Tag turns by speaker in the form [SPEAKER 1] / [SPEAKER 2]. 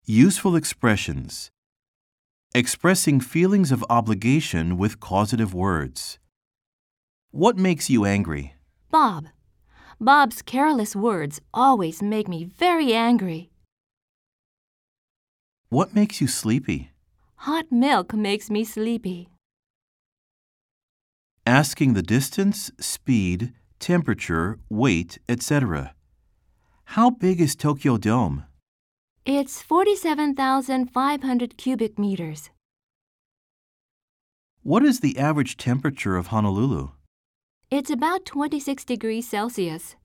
[SPEAKER 1] Useful expressions. Expressing feelings of obligation with causative words. What makes you angry?
[SPEAKER 2] Bob. Bob's careless words always make me very angry.
[SPEAKER 1] What makes you sleepy?
[SPEAKER 2] Hot milk makes me sleepy.
[SPEAKER 1] Asking the distance, speed, temperature, weight, etc. How big is Tokyo Dome?
[SPEAKER 2] It's 47,500 cubic meters.
[SPEAKER 1] What is the average temperature of Honolulu?
[SPEAKER 2] It's about 26 degrees Celsius.